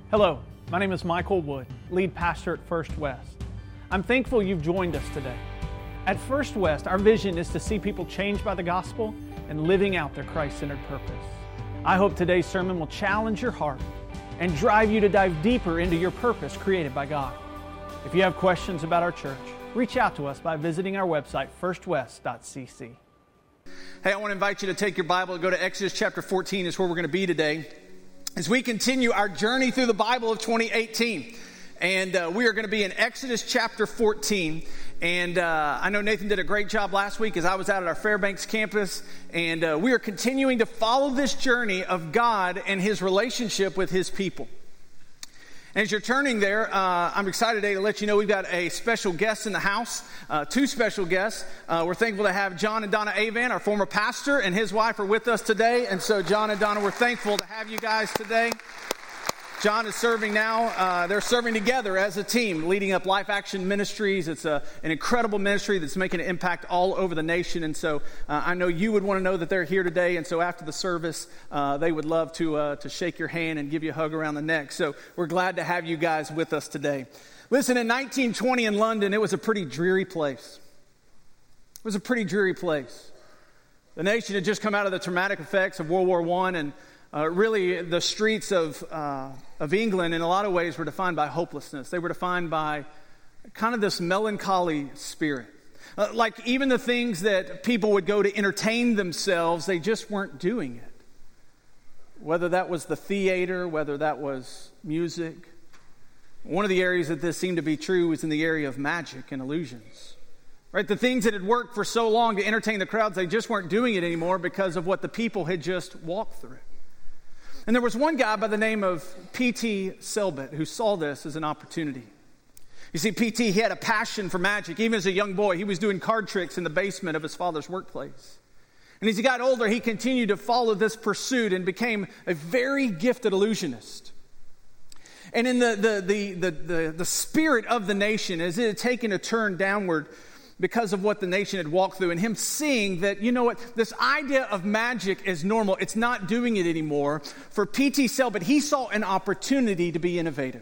Hello, my name is Michael Wood, lead pastor at First West. I'm thankful you've joined us today. At First West, our vision is to see people changed by the gospel and living out their Christ-centered purpose. I hope today's sermon will challenge your heart and drive you to dive deeper into your purpose created by God. If you have questions about our church, reach out to us by visiting our website, firstwest.cc. Hey, I want to invite you to take your Bible and go to Exodus chapter 14 is where we're going to be today, as we continue our journey through the Bible of 2018. And we are going to be in Exodus chapter 14. And I know Nathan did a great job last week as I was out at our Fairbanks campus. And we are continuing to follow this journey of God and His relationship with His people. And as you're turning there, I'm excited today to let you know we've got a special guest in the house, two special guests. We're thankful to have John and Donna Avan, our former pastor, and his wife are with us today. And so John and Donna, we're thankful to have you guys today. John is serving now. They're serving together as a team, leading up Life Action Ministries. It's an incredible ministry that's making an impact all over the nation. And so I know you would want to know that they're here today. And so after the service, they would love to shake your hand and give you a hug around the neck. So we're glad to have you guys with us today. Listen, in 1920 in London, it was a pretty dreary place. It was a pretty dreary place. The nation had just come out of the traumatic effects of World War I, and really, the streets of England, in a lot of ways, were defined by hopelessness. They were defined by kind of this melancholy spirit. Like even the things that people would go to entertain themselves, they just weren't doing it. Whether that was the theater, whether that was music. One of the areas that this seemed to be true was in the area of magic and illusions. Right? The things that had worked for so long to entertain the crowds, they just weren't doing it anymore because of what the people had just walked through. And there was one guy by the name of P.T. Selbit who saw this as an opportunity. You see, P.T., he had a passion for magic. Even as a young boy, he was doing card tricks in the basement of his father's workplace. And as he got older, he continued to follow this pursuit and became a very gifted illusionist. And in the spirit of the nation, as it had taken a turn downward because of what the nation had walked through, and him seeing that, you know what, this idea of magic is normal. It's not doing it anymore. For P.T. Selbit, he saw an opportunity to be innovative.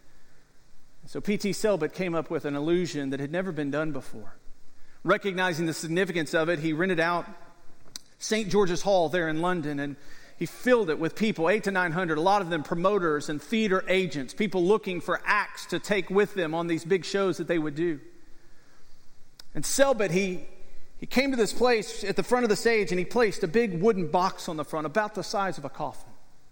So P.T. Selbit came up with an illusion that had never been done before. Recognizing the significance of it, he rented out St. George's Hall there in London, and he filled it with people, 800 to 900, a lot of them promoters and theater agents, people looking for acts to take with them on these big shows that they would do. And Selbit, he came to this place at the front of the stage, and he placed a big wooden box on the front, about the size of a coffin.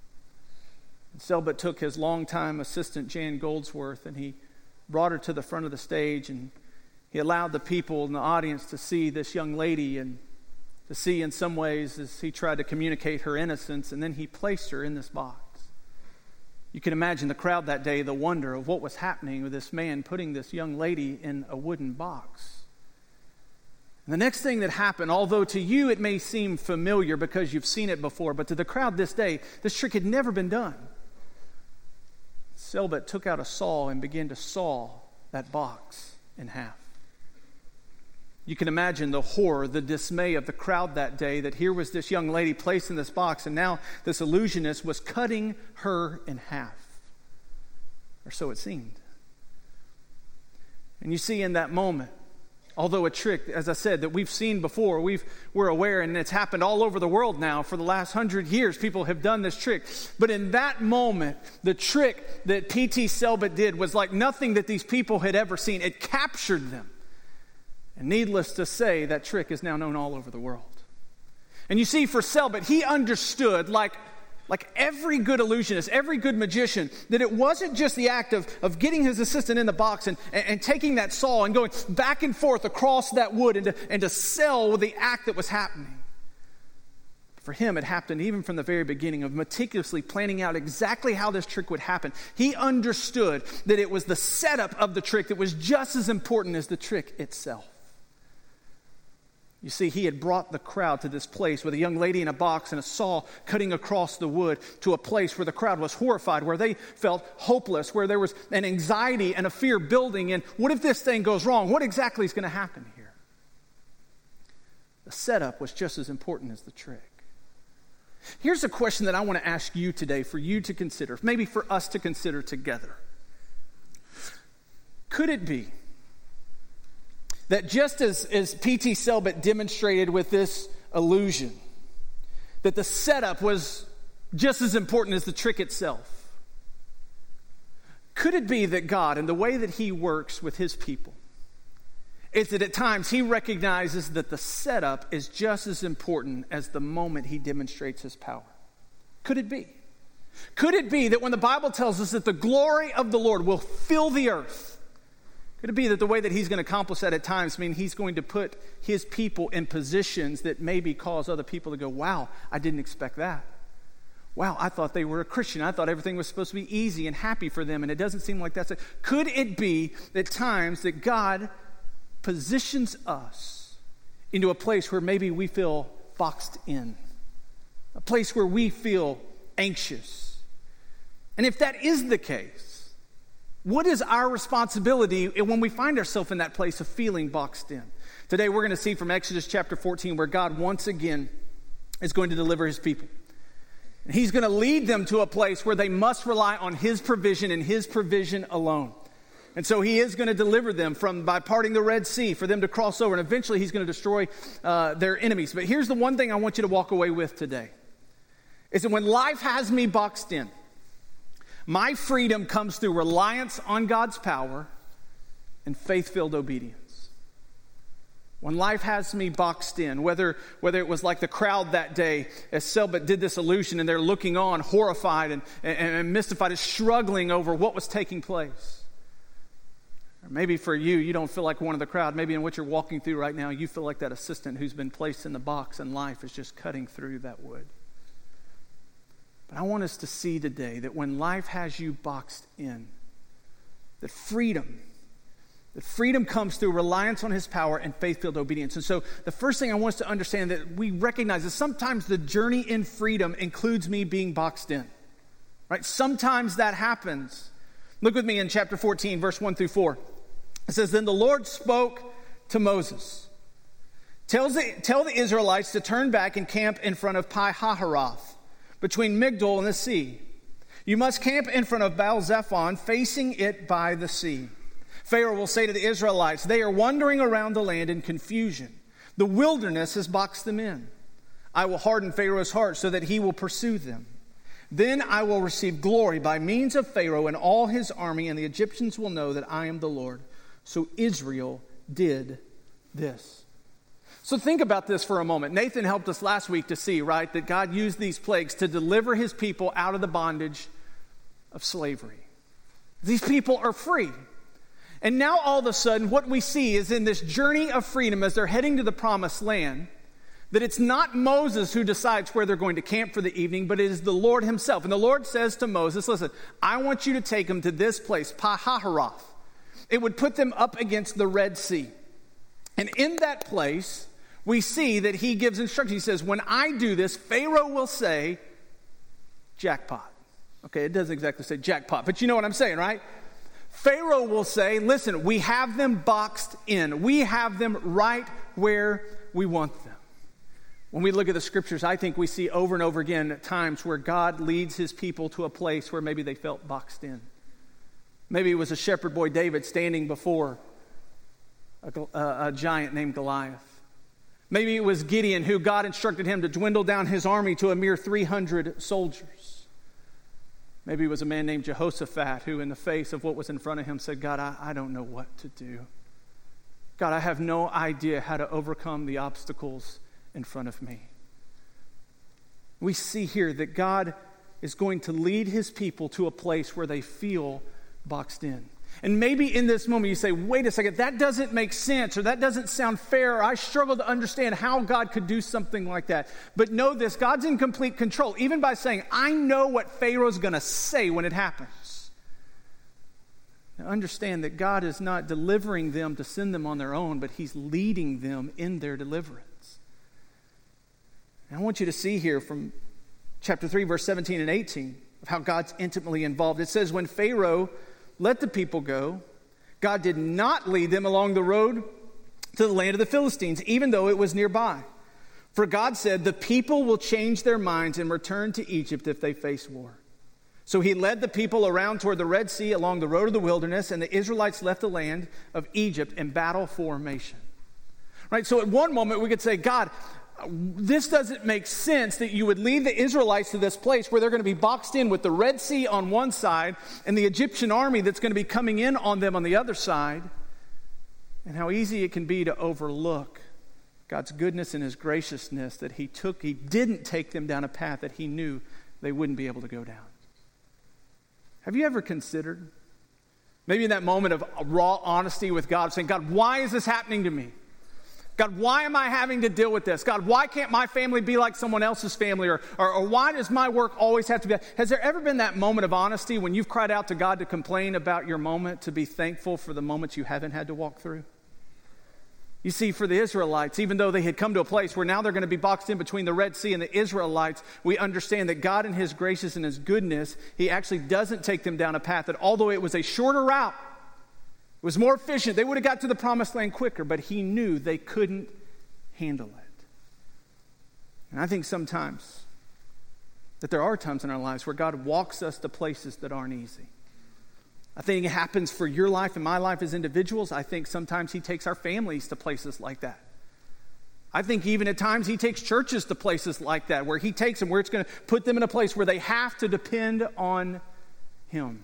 And Selbit took his longtime assistant, Jan Goldsworth, and he brought her to the front of the stage, and he allowed the people in the audience to see this young lady, and to see in some ways as he tried to communicate her innocence, and then he placed her in this box. You can imagine the crowd that day, the wonder of what was happening with this man putting this young lady in a wooden box. The next thing that happened, although to you it may seem familiar because you've seen it before, but to the crowd this day, this trick had never been done. Selbit took out a saw and began to saw that box in half. You can imagine the horror, the dismay of the crowd that day, that here was this young lady placed in this box, and now this illusionist was cutting her in half. Or so it seemed. And you see in that moment, although a trick, as I said, that we've seen before, we're aware, and it's happened all over the world now. For the last 100 years, people have done this trick. But in that moment, the trick that P.T. Selbit did was like nothing that these people had ever seen. It captured them. And needless to say, that trick is now known all over the world. And you see, for Selbit, he understood, like every good illusionist, every good magician, that it wasn't just the act of getting his assistant in the box and taking that saw and going back and forth across that wood and to sell the act that was happening. For him, it happened even from the very beginning of meticulously planning out exactly how this trick would happen. He understood that it was the setup of the trick that was just as important as the trick itself. You see, he had brought the crowd to this place with a young lady in a box and a saw cutting across the wood, to a place where the crowd was horrified, where they felt hopeless, where there was an anxiety and a fear building. And what if this thing goes wrong? What exactly is going to happen here? The setup was just as important as the trick. Here's a question that I want to ask you today for you to consider, maybe for us to consider together. Could it be that just as P.T. Selbit demonstrated with this illusion, that the setup was just as important as the trick itself? Could it be that God, in the way that he works with his people, is that at times he recognizes that the setup is just as important as the moment he demonstrates his power? Could it be? Could it be that when the Bible tells us that the glory of the Lord will fill the earth, could it be that the way that he's going to accomplish that at times mean he's going to put his people in positions that maybe cause other people to go, wow, I didn't expect that. Wow, I thought they were a Christian. I thought everything was supposed to be easy and happy for them, and it doesn't seem like that's it. Could it be at times that God positions us into a place where maybe we feel boxed in, a place where we feel anxious? And if that is the case, what is our responsibility when we find ourselves in that place of feeling boxed in? Today we're going to see from Exodus chapter 14 where God once again is going to deliver his people. And he's going to lead them to a place where they must rely on his provision and his provision alone. And so he is going to deliver them by parting the Red Sea for them to cross over. And eventually he's going to destroy their enemies. But here's the one thing I want you to walk away with today. Is that when life has me boxed in, my freedom comes through reliance on God's power and faith-filled obedience. When life has me boxed in, whether it was like the crowd that day as Selbit did this illusion and they're looking on horrified and mystified, and struggling over what was taking place. Or maybe for you don't feel like one of the crowd. Maybe in what you're walking through right now, you feel like that assistant who's been placed in the box and life is just cutting through that wood. But I want us to see today that when life has you boxed in, that freedom comes through reliance on his power and faith-filled obedience. And so the first thing I want us to understand that we recognize is sometimes the journey in freedom includes me being boxed in. Right? Sometimes that happens. Look with me in chapter 14, verse 1 through 4. It says, "Then the Lord spoke to Moses. Tell the Israelites to turn back and camp in front of Pi-hahiroth, between Migdol and the sea. You must camp in front of Baal-zephon, facing it by the sea. Pharaoh will say to the Israelites, they are wandering around the land in confusion. The wilderness has boxed them in. I will harden Pharaoh's heart so that he will pursue them. Then I will receive glory by means of Pharaoh and all his army, and the Egyptians will know that I am the Lord." So Israel did this. So think about this for a moment. Nathan helped us last week to see, right, that God used these plagues to deliver his people out of the bondage of slavery. These people are free. And now all of a sudden what we see is in this journey of freedom as they're heading to the promised land, that it's not Moses who decides where they're going to camp for the evening, but it is the Lord himself. And the Lord says to Moses, listen, I want you to take them to this place, Pi-hahiroth. It would put them up against the Red Sea. And in that place, we see that he gives instructions. He says, when I do this, Pharaoh will say, jackpot. Okay, it doesn't exactly say jackpot, but you know what I'm saying, right? Pharaoh will say, listen, we have them boxed in. We have them right where we want them. When we look at the scriptures, I think we see over and over again at times where God leads his people to a place where maybe they felt boxed in. Maybe it was a shepherd boy David standing before a giant named Goliath. Maybe it was Gideon who God instructed him to dwindle down his army to a mere 300 soldiers. Maybe it was a man named Jehoshaphat who in the face of what was in front of him said, God, I don't know what to do. God, I have no idea how to overcome the obstacles in front of me. We see here that God is going to lead his people to a place where they feel boxed in. And maybe in this moment you say, wait a second, that doesn't make sense, or that doesn't sound fair, or I struggle to understand how God could do something like that. But know this, God's in complete control, even by saying, I know what Pharaoh's going to say when it happens. Now understand that God is not delivering them to send them on their own, but he's leading them in their deliverance. And I want you to see here from chapter 3, verse 17 and 18, of how God's intimately involved. It says, when Pharaoh let the people go, God did not lead them along the road to the land of the Philistines, even though it was nearby. For God said, the people will change their minds and return to Egypt if they face war. So he led the people around toward the Red Sea along the road of the wilderness, and the Israelites left the land of Egypt in battle formation. Right? So at one moment we could say, God, this doesn't make sense that you would lead the Israelites to this place where they're going to be boxed in with the Red Sea on one side and the Egyptian army that's going to be coming in on them on the other side. And how easy it can be to overlook God's goodness and his graciousness that he didn't take them down a path that he knew they wouldn't be able to go down. Have you ever considered, maybe in that moment of raw honesty with God, saying, God, why is this happening to me? God, why am I having to deal with this? God, why can't my family be like someone else's family? Or why does my work always have to be? Has there ever been that moment of honesty when you've cried out to God to complain about your moment, to be thankful for the moments you haven't had to walk through? You see, for the Israelites, even though they had come to a place where now they're going to be boxed in between the Red Sea and the Israelites, we understand that God in his grace and his goodness, he actually doesn't take them down a path that, although it was a shorter route, it was more efficient, they would have got to the promised land quicker, but he knew they couldn't handle it. And I think sometimes that there are times in our lives where God walks us to places that aren't easy. I think it happens for your life and my life as individuals. I think sometimes he takes our families to places like that. I think even at times he takes churches to places like that, where he takes them, where it's going to put them in a place where they have to depend on him.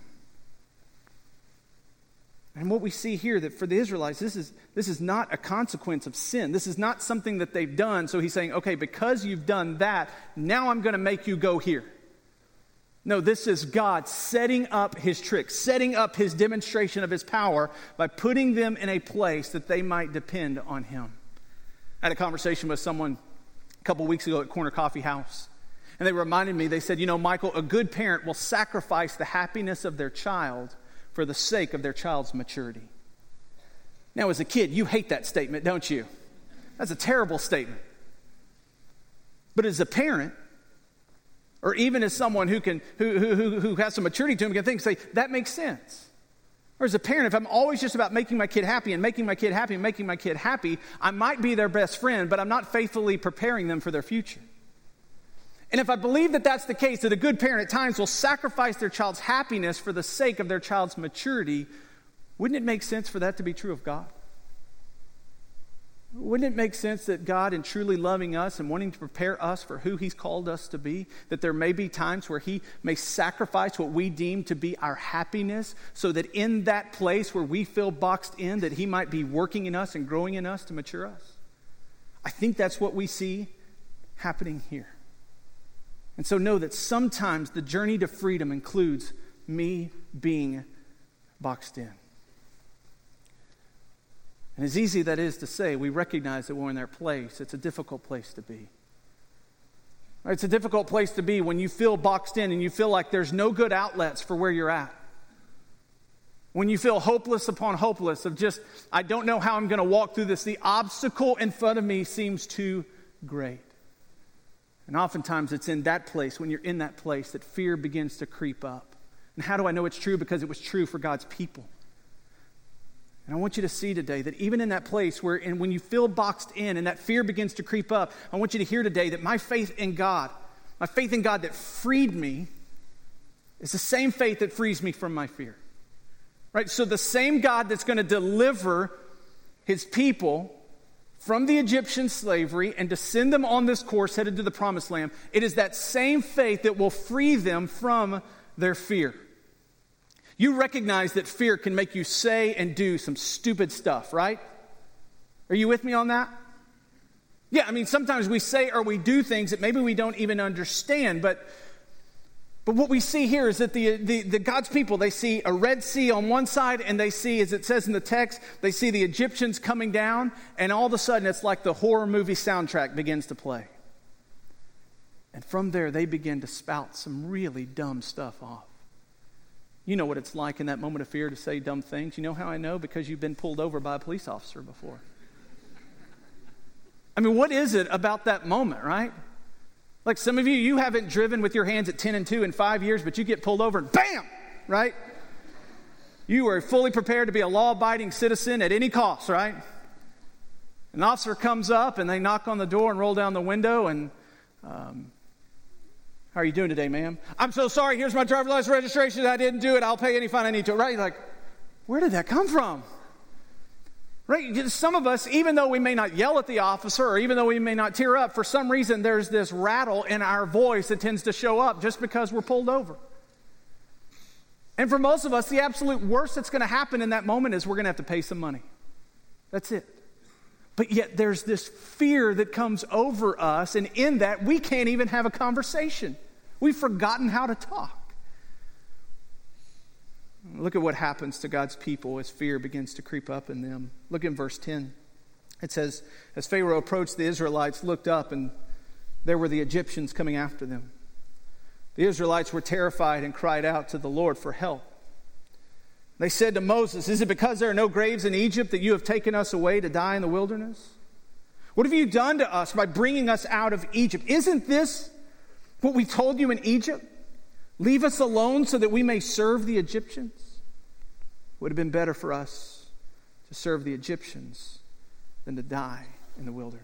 And what we see here, that for the Israelites, this is not a consequence of sin. This is not something that they've done. So he's saying, okay, because you've done that, now I'm going to make you go here. No, this is God setting up his trick, setting up his demonstration of his power by putting them in a place that they might depend on him. I had a conversation with someone a couple weeks ago at Corner Coffee House, and they reminded me, they said, you know, Michael, a good parent will sacrifice the happiness of their child for the sake of their child's maturity. Now, as a kid, you hate that statement, don't you? That's a terrible statement. But as a parent, or even as someone who has some maturity to him, can think, say, that makes sense. Or as a parent, if I'm always just about making my kid happy and making my kid happy and making my kid happy, I might be their best friend, but I'm not faithfully preparing them for their future. And if I believe that that's the case, that a good parent at times will sacrifice their child's happiness for the sake of their child's maturity, wouldn't it make sense for that to be true of God? Wouldn't it make sense that God, in truly loving us and wanting to prepare us for who he's called us to be, that there may be times where he may sacrifice what we deem to be our happiness, so that in that place where we feel boxed in, that he might be working in us and growing in us to mature us? I think that's what we see happening here. And so know that sometimes the journey to freedom includes me being boxed in. And as easy that is to say, we recognize that when we're in that place, it's a difficult place to be. It's a difficult place to be when you feel boxed in and you feel like there's no good outlets for where you're at. When you feel hopeless upon hopeless of just, I don't know how I'm going to walk through this. The obstacle in front of me seems too great. And oftentimes it's in that place, when you're in that place, that fear begins to creep up. And how do I know it's true? Because it was true for God's people. And I want you to see today that even in that place where, and when you feel boxed in and that fear begins to creep up, I want you to hear today that my faith in God that freed me, is the same faith that frees me from my fear. Right? So the same God that's going to deliver his people from the Egyptian slavery and to send them on this course headed to the promised land, it is that same faith that will free them from their fear. You recognize that fear can make you say and do some stupid stuff, right? Are you with me on that? Yeah, I mean, sometimes we say or we do things that maybe we don't even understand, but what we see here is that the God's people, they see a Red Sea on one side, and they see, as it says in the text, they see the Egyptians coming down, and all of a sudden it's like the horror movie soundtrack begins to play. And from there, they begin to spout some really dumb stuff off. You know what it's like in that moment of fear to say dumb things. You know how I know? Because you've been pulled over by a police officer before. I mean, what is it about that moment, right? Like some of you haven't driven with your hands at 10 and 2 in 5 years, but you get pulled over and bam, right? You are fully prepared to be a law-abiding citizen at any cost, right? An officer comes up and they knock on the door and roll down the window and, how are you doing today, ma'am? I'm so sorry. Here's my driver's license registration. I didn't do it. I'll pay any fine I need to. Right? You're like, where did that come from? Right? Some of us, even though we may not yell at the officer or even though we may not tear up, for some reason there's this rattle in our voice that tends to show up just because we're pulled over. And for most of us, the absolute worst that's going to happen in that moment is we're going to have to pay some money. That's it. But yet there's this fear that comes over us, and in that we can't even have a conversation. We've forgotten how to talk. Look at what happens to God's people as fear begins to creep up in them. Look in verse 10. It says, as Pharaoh approached, the Israelites looked up, and there were the Egyptians coming after them. The Israelites were terrified and cried out to the Lord for help. They said to Moses, is it because there are no graves in Egypt that you have taken us away to die in the wilderness? What have you done to us by bringing us out of Egypt? Isn't this what we told you in Egypt? Leave us alone so that we may serve the Egyptians. It would have been better for us to serve the Egyptians than to die in the wilderness.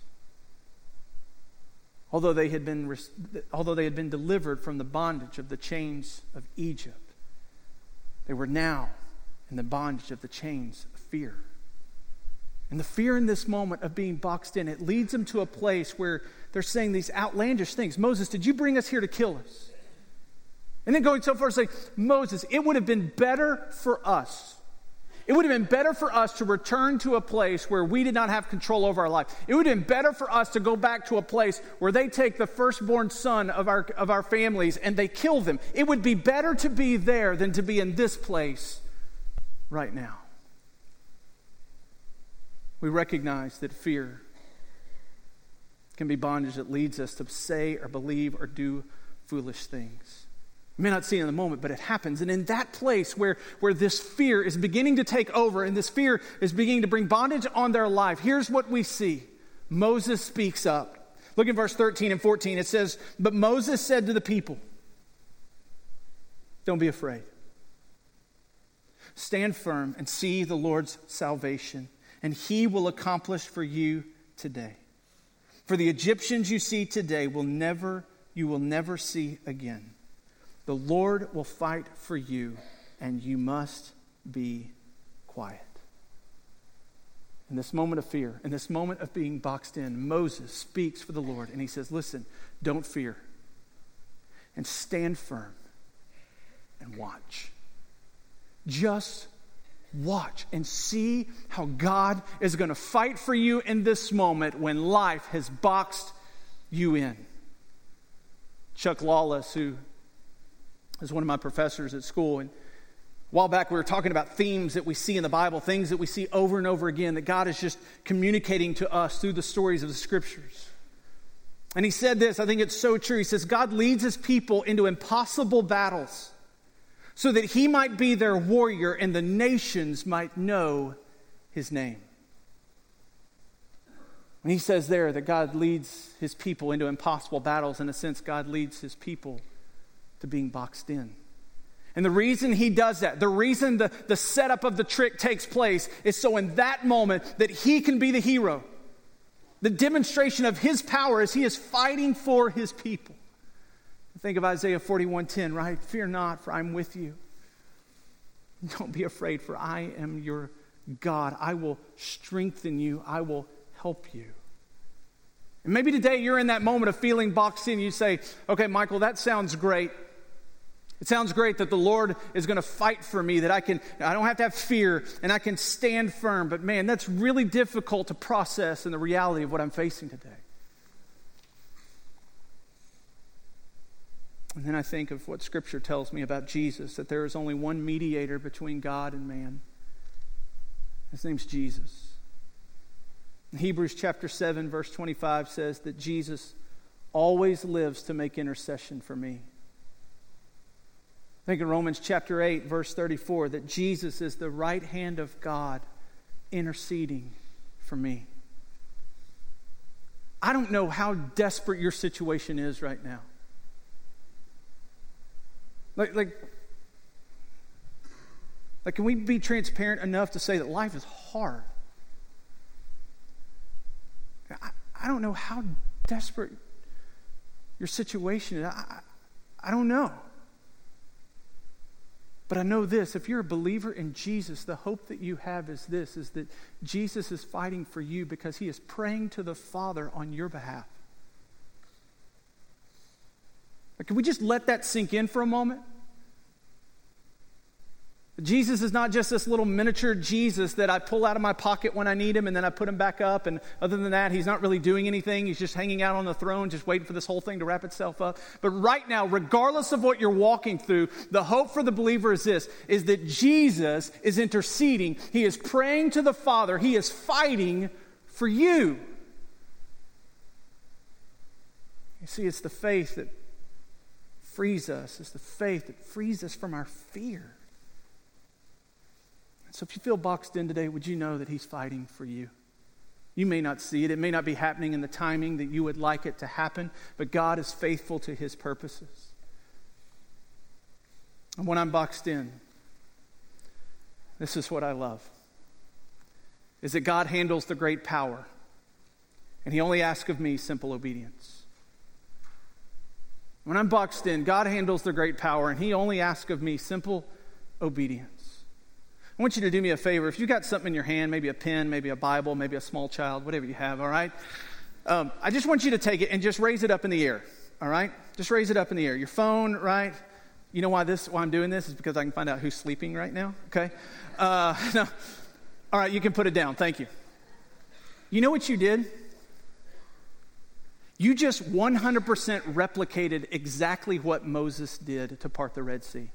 Although they had been delivered from the bondage of the chains of Egypt, they were now in the bondage of the chains of fear. And the fear in this moment of being boxed in, it leads them to a place where they're saying these outlandish things. Moses, did you bring us here to kill us? And then going so far as saying, Moses, it would have been better for us. It would have been better for us to return to a place where we did not have control over our life. It would have been better for us to go back to a place where they take the firstborn son of our families and they kill them. It would be better to be there than to be in this place right now. We recognize that fear can be bondage that leads us to say or believe or do foolish things. You may not see it in the moment, but it happens. And in that place where this fear is beginning to take over and this fear is beginning to bring bondage on their life, here's what we see. Moses speaks up. Look at verse 13 and 14. It says, but Moses said to the people, don't be afraid. Stand firm and see the Lord's salvation, and he will accomplish for you today. For the Egyptians you see today you will never see again. The Lord will fight for you, and you must be quiet. In this moment of fear, in this moment of being boxed in, Moses speaks for the Lord, and he says, listen, don't fear, and stand firm, and watch. Just watch and see how God is going to fight for you in this moment when life has boxed you in. Chuck Lawless, who is one of my professors at school, and a while back we were talking about themes that we see in the Bible, things that we see over and over again that God is just communicating to us through the stories of the Scriptures. And he said this, I think it's so true. He says, God leads his people into impossible battles so that he might be their warrior and the nations might know his name. And he says there that God leads his people into impossible battles. In a sense, God leads his people to being boxed in. And the reason he does that, the reason the setup of the trick takes place is so in that moment that he can be the hero. The demonstration of his power as he is fighting for his people. Think of Isaiah 41:10, right? Fear not, for I'm with you. Don't be afraid, for I am your God. I will strengthen you. I will help you. And maybe today you're in that moment of feeling boxed in. You say, okay, Michael, that sounds great. It sounds great that the Lord is going to fight for me, that I don't have to have fear and I can stand firm. But man, that's really difficult to process in the reality of what I'm facing today. And then I think of what Scripture tells me about Jesus, that there is only one mediator between God and man. His name's Jesus. Hebrews chapter 7, verse 25 says that Jesus always lives to make intercession for me. I think in Romans chapter 8, verse 34, that Jesus is the right hand of God interceding for me. I don't know how desperate your situation is right now. Like, can we be transparent enough to say that life is hard? I don't know how desperate your situation is. I don't know. But I know this, if you're a believer in Jesus, the hope that you have is this, is that Jesus is fighting for you because he is praying to the Father on your behalf. Can we just let that sink in for a moment? Jesus is not just this little miniature Jesus that I pull out of my pocket when I need him and then I put him back up. And other than that, he's not really doing anything. He's just hanging out on the throne, just waiting for this whole thing to wrap itself up. But right now, regardless of what you're walking through, the hope for the believer is this, is that Jesus is interceding. He is praying to the Father. He is fighting for you. You see, it's the faith that frees us. It's the faith that frees us from our fear. So if you feel boxed in today, would you know that he's fighting for you? You may not see it. It may not be happening in the timing that you would like it to happen, but God is faithful to his purposes. And when I'm boxed in, this is what I love, is that God handles the great power, and he only asks of me simple obedience. When I'm boxed in, God handles the great power, and he only asks of me simple obedience. I want you to do me a favor. If you got something in your hand, maybe a pen, maybe a Bible, maybe a small child, whatever you have, all right? I just want you to take it and just raise it up in the air, all right? Just raise it up in the air. Your phone, right? You know why I'm doing this is because I can find out who's sleeping right now, okay? No. All right, you can put it down. Thank you. You know what you did? You just 100% replicated exactly what Moses did to part the Red Sea.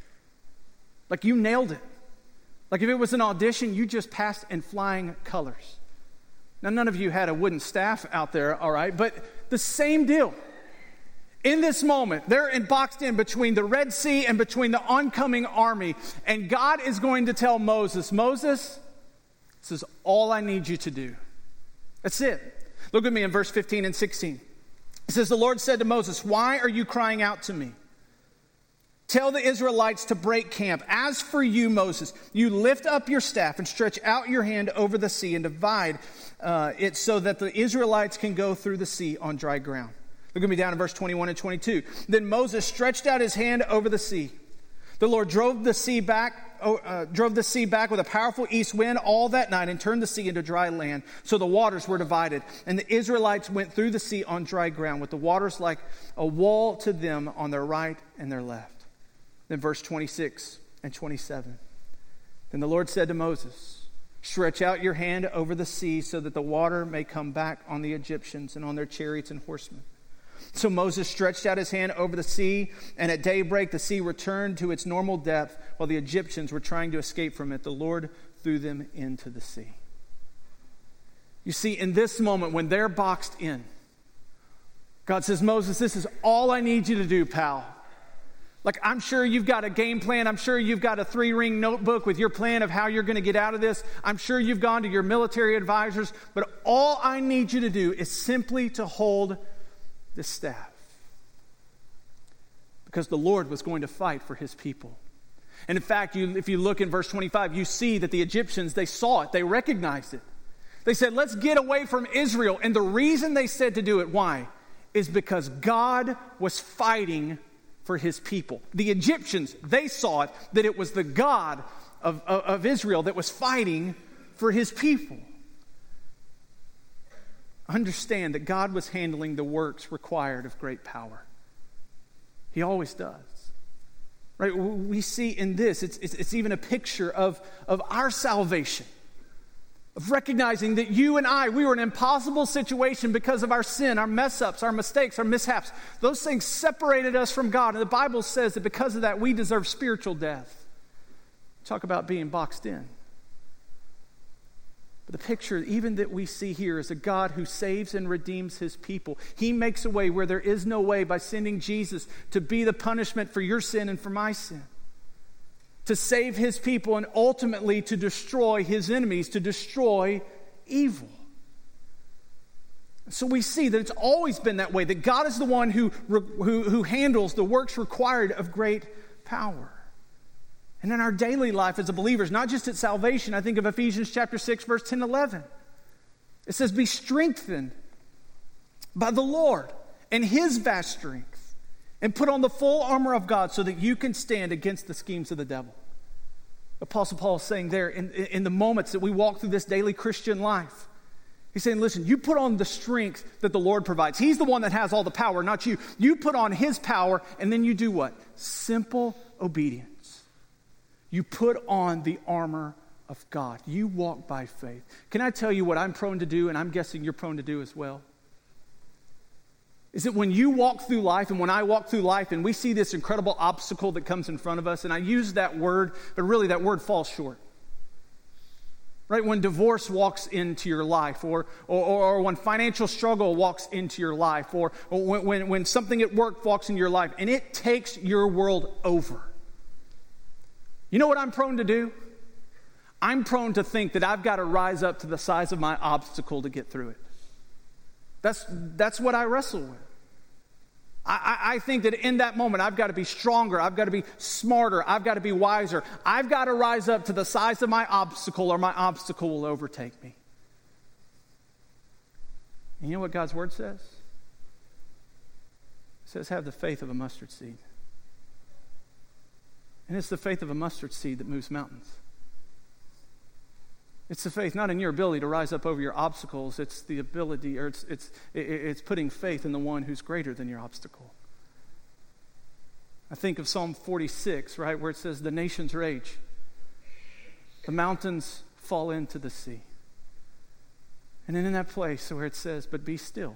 Like you nailed it. Like if it was an audition, you just passed in flying colors. Now, none of you had a wooden staff out there, all right, but the same deal. In this moment, they're boxed in between the Red Sea and between the oncoming army, and God is going to tell Moses, Moses, this is all I need you to do. That's it. Look at me in verse 15 and 16. It says, the Lord said to Moses, why are you crying out to me? Tell the Israelites to break camp. As for you, Moses, you lift up your staff and stretch out your hand over the sea and divide it so that the Israelites can go through the sea on dry ground. Look at me down in verse 21 and 22. Then Moses stretched out his hand over the sea. The Lord drove the sea back with a powerful east wind all that night and turned the sea into dry land. So the waters were divided, and the Israelites went through the sea on dry ground, with the waters like a wall to them on their right and their left. Then verse 26 and 27. Then the Lord said to Moses, stretch out your hand over the sea so that the water may come back on the Egyptians and on their chariots and horsemen. So Moses stretched out his hand over the sea, and at daybreak the sea returned to its normal depth while the Egyptians were trying to escape from it. The Lord threw them into the sea. You see, in this moment when they're boxed in, God says, Moses, this is all I need you to do, pal. Like, I'm sure you've got a game plan. I'm sure you've got a 3-ring notebook with your plan of how you're going to get out of this. I'm sure you've gone to your military advisors. But all I need you to do is simply to hold the staff. Because the Lord was going to fight for his people. And in fact, if you look in verse 25, you see that the Egyptians, they saw it. They recognized it. They said, let's get away from Israel. And the reason they said to do it, why? Is because God was fighting for his people. The Egyptians, they saw it, that it was the God of Israel that was fighting for his people. Understand that God was handling the works required of great power. He always does. Right? We see in this, it's even a picture of our salvation. Of recognizing that you and I, we were in an impossible situation because of our sin, our mess-ups, our mistakes, our mishaps. Those things separated us from God. And the Bible says that because of that, we deserve spiritual death. Talk about being boxed in. But the picture, even that we see here, is a God who saves and redeems his people. He makes a way where there is no way by sending Jesus to be the punishment for your sin and for my sin. To save his people and ultimately to destroy his enemies, to destroy evil. So we see that it's always been that way, that God is the one who handles the works required of great power. And in our daily life as a believers, not just at salvation, I think of Ephesians chapter 6, verse 10 and 11. It says, be strengthened by the Lord and his vast strength, and put on the full armor of God so that you can stand against the schemes of the devil. Apostle Paul is saying there in the moments that we walk through this daily Christian life, he's saying, listen, you put on the strength that the Lord provides. He's the one that has all the power, not you. You put on his power, and then you do what? Simple obedience. You put on the armor of God. You walk by faith. Can I tell you what I'm prone to do, and I'm guessing you're prone to do as well? Is that when you walk through life, and when I walk through life, and we see this incredible obstacle that comes in front of us, and I use that word, but really that word falls short. Right? When divorce walks into your life, or when financial struggle walks into your life, or when something at work walks into your life, and it takes your world over. You know what I'm prone to do? I'm prone to think that I've got to rise up to the size of my obstacle to get through it. That's what I wrestle with. I think that in that moment, I've got to be stronger. I've got to be smarter. I've got to be wiser. I've got to rise up to the size of my obstacle, or my obstacle will overtake me. And you know what God's word says? It says, have the faith of a mustard seed. And it's the faith of a mustard seed that moves mountains. It's the faith not in your ability to rise up over your obstacles. It's the ability, or it's putting faith in the one who's greater than your obstacle. I think of Psalm 46, right, where it says, the nations rage. The mountains fall into the sea. And then in that place where it says, but be still.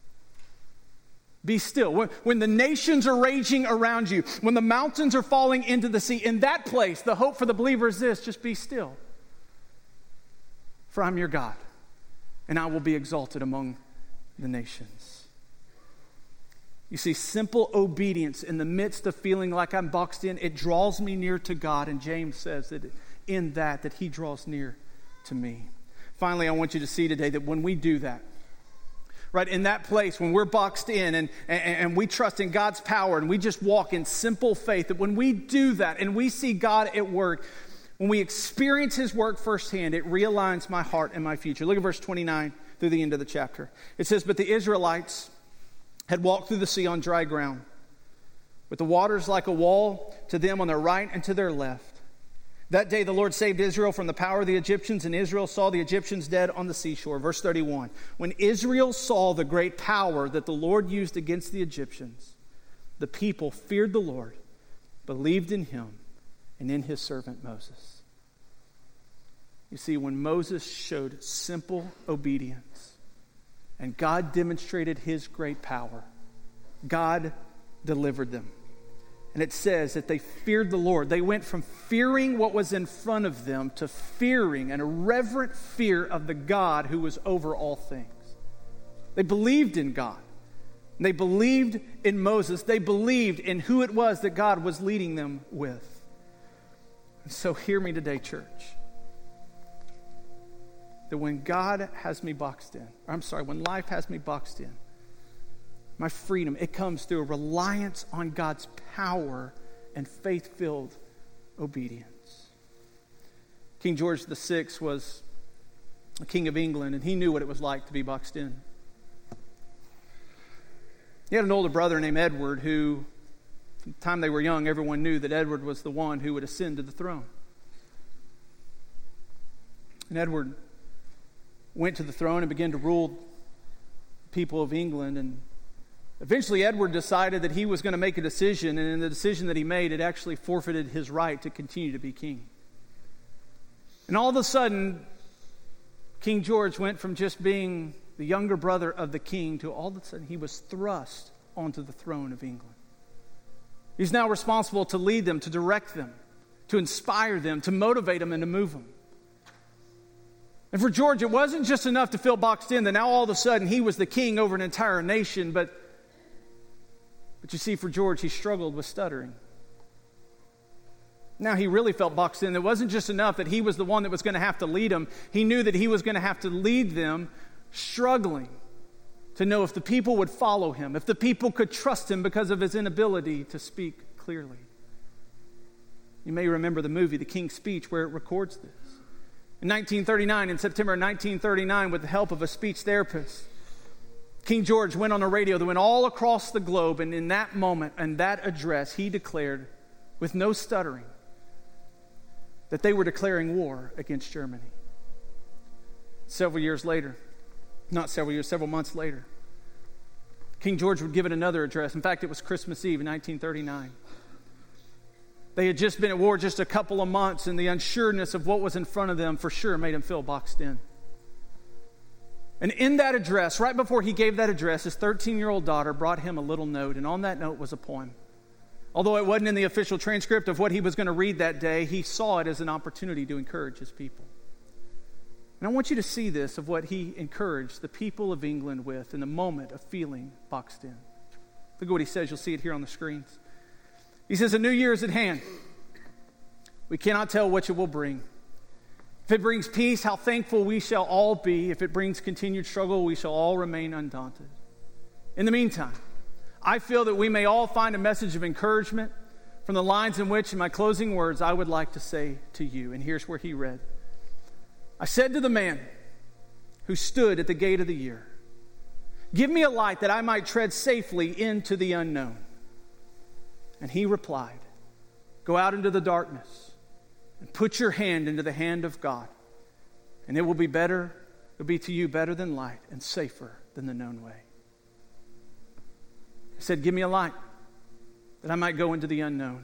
Be still. When the nations are raging around you, when the mountains are falling into the sea, in that place, the hope for the believer is this, just be still. For I'm your God, and I will be exalted among the nations. You see, simple obedience in the midst of feeling like I'm boxed in, it draws me near to God. And James says that in that he draws near to me. Finally, I want you to see today that when we do that, right, in that place, when we're boxed in and we trust in God's power and we just walk in simple faith, that when we do that and we see God at work, when we experience his work firsthand, it realigns my heart and my future. Look at verse 29 through the end of the chapter. It says, but the Israelites had walked through the sea on dry ground, with the waters like a wall to them on their right and to their left. That day the Lord saved Israel from the power of the Egyptians, and Israel saw the Egyptians dead on the seashore. Verse 31, when Israel saw the great power that the Lord used against the Egyptians, the people feared the Lord, believed in him, and in his servant Moses. You see, when Moses showed simple obedience and God demonstrated his great power, God delivered them. And it says that they feared the Lord. They went from fearing what was in front of them to fearing and a reverent fear of the God who was over all things. They believed in God. They believed in Moses. They believed in who it was that God was leading them with. And so hear me today, church. That when God has me boxed in, when life has me boxed in, my freedom, it comes through a reliance on God's power and faith-filled obedience. King George VI was a king of England, and he knew what it was like to be boxed in. He had an older brother named Edward who, from the time they were young, everyone knew that Edward was the one who would ascend to the throne. And Edward went to the throne and began to rule the people of England. And eventually Edward decided that he was going to make a decision, and in the decision that he made, it actually forfeited his right to continue to be king. And all of a sudden, King George went from just being the younger brother of the king to all of a sudden he was thrust onto the throne of England. He's now responsible to lead them, to direct them, to inspire them, to motivate them, and to move them. And for George, it wasn't just enough to feel boxed in, that now all of a sudden he was the king over an entire nation. But you see, for George, he struggled with stuttering. Now he really felt boxed in. It wasn't just enough that he was the one that was going to have to lead them. He knew that he was going to have to lead them, struggling to know if the people would follow him, if the people could trust him because of his inability to speak clearly. You may remember the movie, The King's Speech, where it records this. In September 1939, with the help of a speech therapist, King George went on a radio that went all across the globe, and in that moment and that address, he declared with no stuttering that they were declaring war against Germany. Several months later, King George would give it another address. In fact, it was Christmas Eve in 1939. They had just been at war just a couple of months, and the unsureness of what was in front of them for sure made him feel boxed in. And in that address, right before he gave that address, his 13-year-old daughter brought him a little note, and on that note was a poem. Although it wasn't in the official transcript of what he was going to read that day, he saw it as an opportunity to encourage his people. And I want you to see this of what he encouraged the people of England with in the moment of feeling boxed in. Look at what he says. You'll see it here on the screens. He says, "A new year is at hand. We cannot tell what it will bring. If it brings peace, how thankful we shall all be. If it brings continued struggle, we shall all remain undaunted. In the meantime, I feel that we may all find a message of encouragement from the lines in which, in my closing words, I would like to say to you." And here's where he read. "I said to the man who stood at the gate of the year, 'Give me a light that I might tread safely into the unknown.' And he replied, 'Go out into the darkness and put your hand into the hand of God, and it will be to you better than light and safer than the known way.' He said, 'Give me a light that I might go into the unknown.'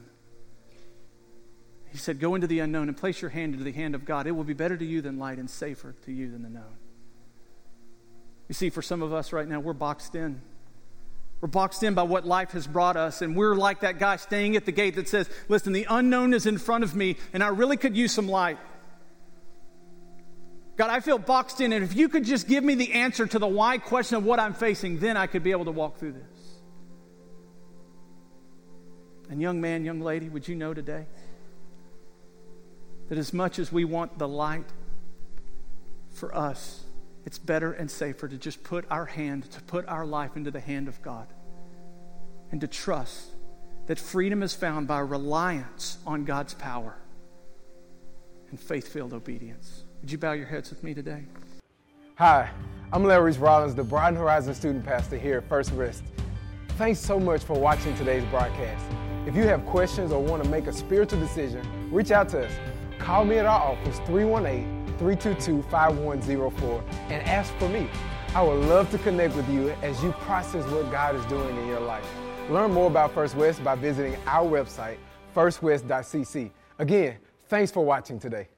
He said, 'Go into the unknown and place your hand into the hand of God. It will be better to you than light and safer to you than the known.'" You see, for some of us right now, we're boxed in. We're boxed in by what life has brought us, and we're like that guy staying at the gate that says, "Listen, the unknown is in front of me, and I really could use some light. God, I feel boxed in, and if you could just give me the answer to the why question of what I'm facing, then I could be able to walk through this." And young man, young lady, would you know today that as much as we want the light for us, it's better and safer to just put our life into the hand of God and to trust that freedom is found by reliance on God's power and faith-filled obedience. Would you bow your heads with me today? Hi, I'm Larry Rollins, the Brighton Horizon student pastor here at First West. Thanks so much for watching today's broadcast. If you have questions or want to make a spiritual decision, reach out to us. Call me at our office, 318-322-5104, and ask for me. I would love to connect with you as you process what God is doing in your life. Learn more about First West by visiting our website, firstwest.cc. Again, thanks for watching today.